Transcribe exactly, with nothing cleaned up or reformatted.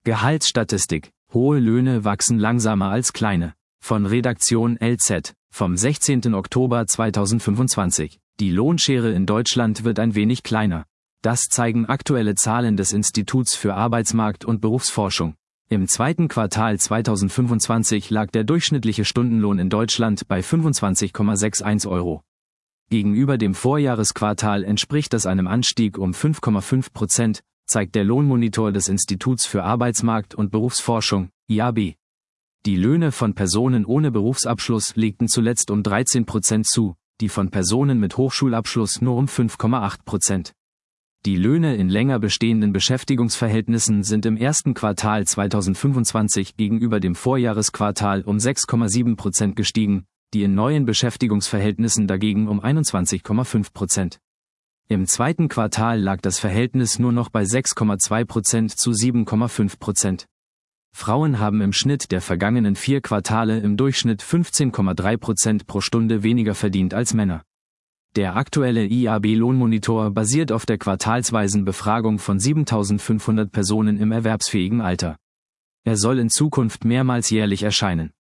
Gehaltsstatistik. Hohe Löhne wachsen langsamer als kleine. Von Redaktion L Z, vom sechzehnten Oktober zweitausendfünfundzwanzig. Die Lohnschere in Deutschland wird ein wenig kleiner. Das zeigen aktuelle Zahlen des Instituts für Arbeitsmarkt und Berufsforschung. Im zweiten Quartal zweitausendfünfundzwanzig lag der durchschnittliche Stundenlohn in Deutschland bei fünfundzwanzig Komma einundsechzig Euro. Gegenüber dem Vorjahresquartal entspricht das einem Anstieg um fünf Komma fünf Prozent, zeigt der Lohnmonitor des Instituts für Arbeitsmarkt und Berufsforschung, I A B. Die Löhne von Personen ohne Berufsabschluss legten zuletzt um dreizehn Prozent zu, die von Personen mit Hochschulabschluss nur um fünf Komma acht Prozent. Die Löhne in länger bestehenden Beschäftigungsverhältnissen sind im ersten Quartal zweitausendfünfundzwanzig gegenüber dem Vorjahresquartal um sechs Komma sieben Prozent gestiegen, die in neuen Beschäftigungsverhältnissen dagegen um einundzwanzig Komma fünf Prozent. Im zweiten Quartal lag das Verhältnis nur noch bei sechs Komma zwei Prozent zu sieben Komma fünf Prozent. Frauen haben im Schnitt der vergangenen vier Quartale im Durchschnitt fünfzehn Komma drei Prozent pro Stunde weniger verdient als Männer. Der aktuelle I A B-Lohnmonitor basiert auf der quartalsweisen Befragung von siebentausendfünfhundert Personen im erwerbsfähigen Alter. Er soll in Zukunft mehrmals jährlich erscheinen.